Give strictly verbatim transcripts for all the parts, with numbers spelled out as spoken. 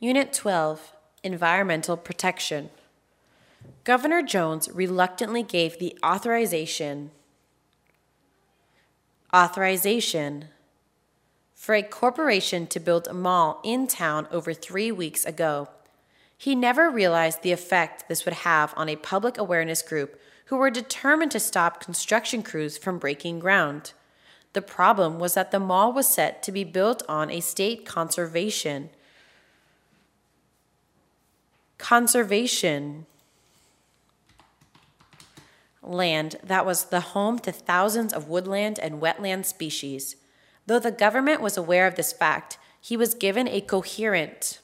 Unit twelve, Environmental Protection. Governor Jones reluctantly gave the authorization authorization for a corporation to build a mall in town over three weeks ago. He never realized the effect this would have on a public awareness group who were determined to stop construction crews from breaking ground. The problem was that the mall was set to be built on a state conservation conservation land that was the home to thousands of woodland and wetland species. Though the government was aware of this fact, he was given a coherent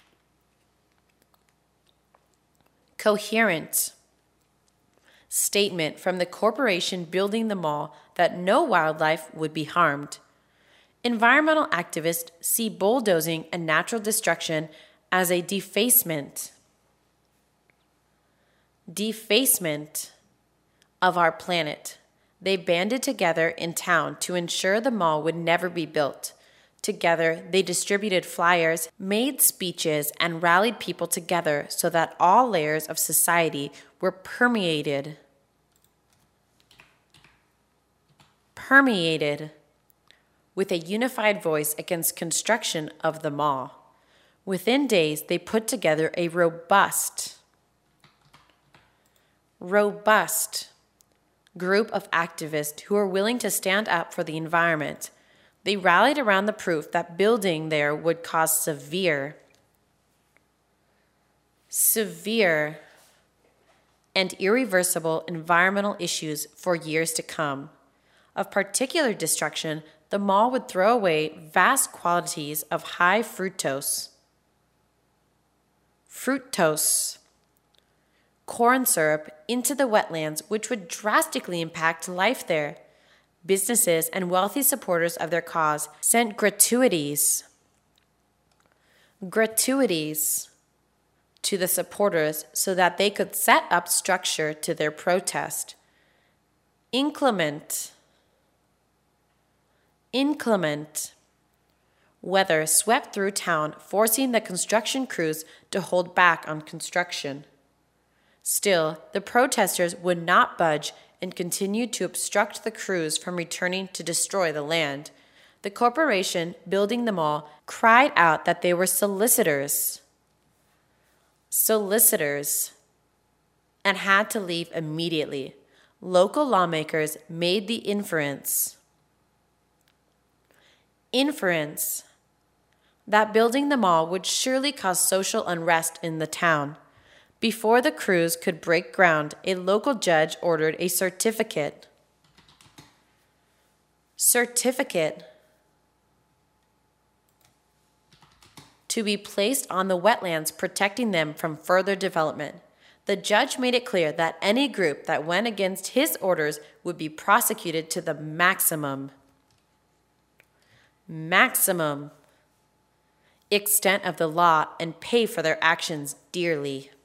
coherent statement from the corporation building the mall that no wildlife would be harmed. Environmental activists see bulldozing and natural destruction as a defacement defacement of our planet. They banded together in town to ensure the mall would never be built. Together, they distributed flyers, made speeches, and rallied people together so that all layers of society were permeated permeated with a unified voice against construction of the mall. Within days, they put together a robust robust group of activists who were willing to stand up for the environment. They rallied around the proof that building there would cause severe, severe, and irreversible environmental issues for years to come. Of particular destruction, the mall would throw away vast quantities of high fructose, fructose, corn syrup into the wetlands, which would drastically impact life there. Businesses and wealthy supporters of their cause sent gratuities, gratuities to the supporters so that they could set up structure to their protest. Inclement, inclement weather swept through town, forcing the construction crews to hold back on construction. Still, the protesters would not budge and continued to obstruct the crews from returning to destroy the land. The corporation building the mall cried out that they were solicitors, solicitors, and had to leave immediately. Local lawmakers made the inference, inference that building the mall would surely cause social unrest in the town. Before the crews could break ground, a local judge ordered a certificate. Certificate to be placed on the wetlands, protecting them from further development. The judge made it clear that any group that went against his orders would be prosecuted to the maximum, maximum extent of the law and pay for their actions dearly.